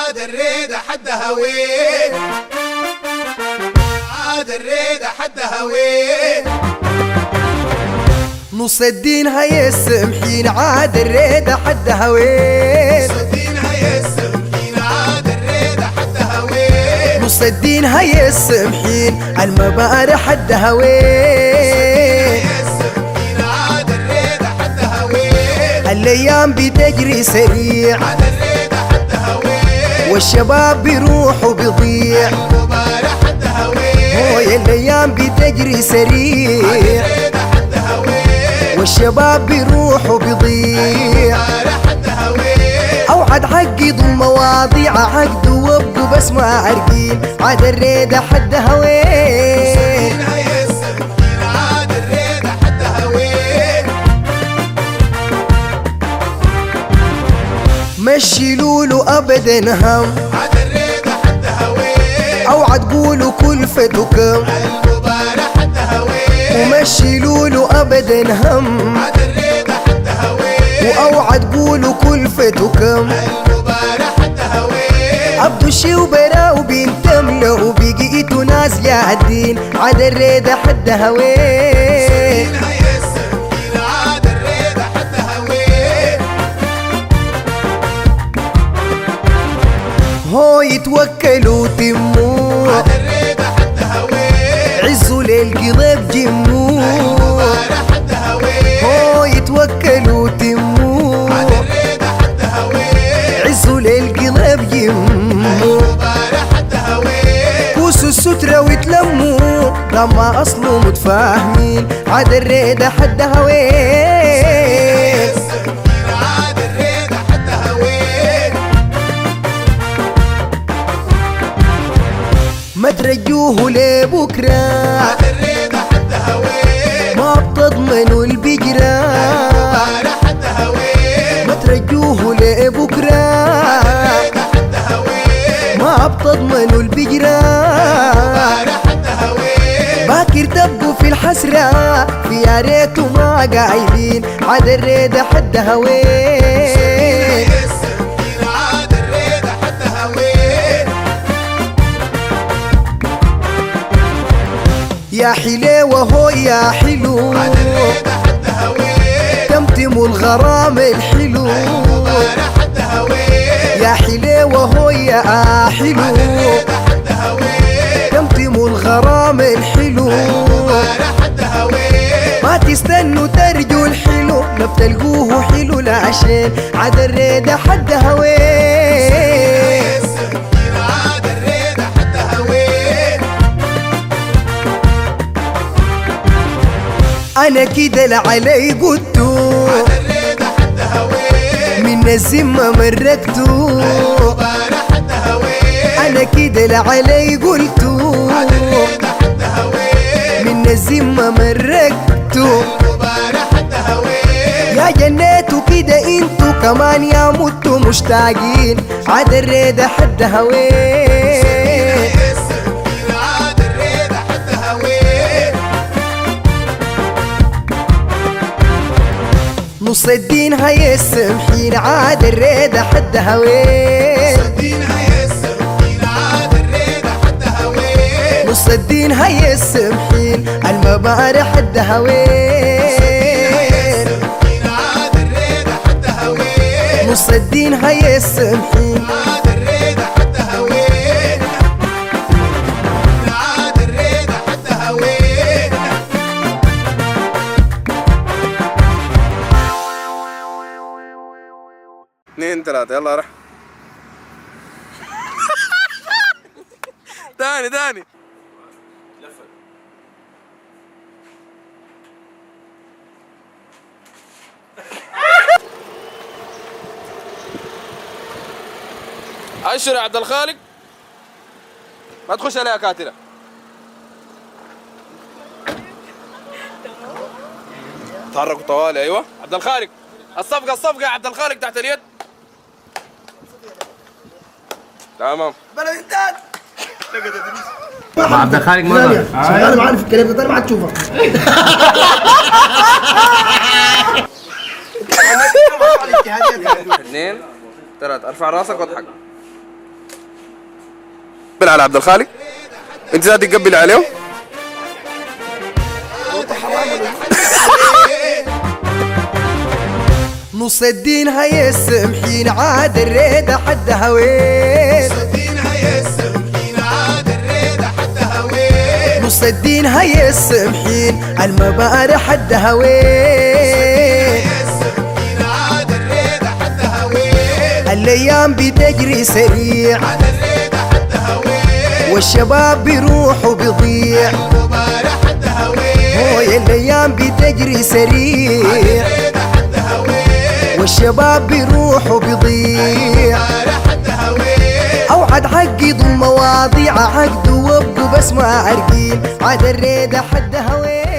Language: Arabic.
عاد الريدة حدها وين، عاد الريدة حدها وين. نص الدين هيسمحين عاد الريدة حدها وين، نص الدين هيسمحين عاد الريدة حدها وين، نص الدين هيسمحين المبارح حدها وين، هيسمحين عاد الريدة حدها وين. الايام بتجري سريع عاد الريدة حدها وين، والشباب بيروح وبيضيع، المبارح حدها وين. هوي الايام بتجري سريع الريدة حدها وين، والشباب بيروح وبيضيع، المبارح حدها وين. اوعد عقدوا المواضيع عقدوا وابقوا بس ما عارفين عاد الريدة حدها وين. هيسمحين عاد الريدة حدها وين. مشي لولو ابدا هم عاد الريدة حدها وين، اوعد قولوا كلفتكم، المبارح حدها وين. ومشي لولو ابدا هم عاد الريدة حدها وين، واوعد قولوا كلفتكم، المبارح حدها وين. عبدو الشي وبرا وبنت ملا وبقيتوا ناس قاعدين عاد الريدة حدها وين. هيسمحين عاد الريدة حدها وين. هو يتوكلوا تموا عاد الريدة حدها وين، عزوا للقلب جموا، المبارح حدها وين. هو يتوكلوا تموا عاد الريدة حدها وين، عزوا للقلب جموا، المبارح حدها وين. كوسوا السترة ويتلموا لما أصله متفاهمين عاد الريدة حدها وين. هيسمحين عاد الريدة حدها وين. ما ترجوه لبكرة عاد الريدة حدها وين، ما بتضمنوا البجرة، المبارح حدها وين. ما ترجوه لبكرة الريدة حدها وين، ما بتضمنوا البجرة، المبارح حدها وين. باكر تبقوا في الحسرة في يا ريتوا ما قايلين عاد الريدة حدها وين. هيسمحين عاد الريدة حدها وين. يا حليوة هو يا حلو عاد الريدة حدها وين، تمتموا الغرام الحلو، المبارح حدها وين. يا حليوة هو يا حلو الريدة حدها وين، تمتموا الغرام الحلو، المبارح حدها وين. ما تستنوا ترجوا الحلو لا بتلقوه حلو العشان عاد الريدة حدها وين. هيسمحين عاد الريدة حدها وين. انا كده لعلي قلتو عاد الريدة حدها وين، من الزمة مركتو، المبارح حدها وين. انا كده لعلي قلتو عاد الريدة حدها وين، من الزمة مركتو، المبارح حدها وين. يا جنيتو كده انتو كمان يا متو مشتاقين عاد الريدة حدها وين. هيسمحين عاد الريدة حدها وين. نص الدين هيسمحين عاد الريدة حدها وين، الدين هيسمحين عاد الريدة حدها وين. نص الدين هيسمحين المبارح حدها وين، هيسمحين عاد الريدة حدها وين. نص الدين هيسمحين عاد الريدة حدها وين، عاد الريدة حدها وين. 2 3 يلا رح. تاني اشر يا عبد الخالق، ما تخش عليها كاتله. تحركوا طوالي. ايوه عبد الخالق، الصفقه يا عبد الخالق تحت اليد. تمام. عبد الخالق ما انا ما عارف الكلام ده، انا ما عاد تشوفه. 2 3 ارفع راسك واضحك. قبل على عبد الخالق، انت ذاتك تقبل عليه. نص الدين هيسمحين عاد الريدة حد هوين. نص الدين هيسمحين المبارح حد هوين. الايام بتجري سريع والشباب بيروح وبيضيع. هوي الايام بتجري سريع والشباب بيروح وبيضيع. اوعد عقدوا المواضيع عقدوا وابقوا بس ما عارفين عاد الريدة حد هوين.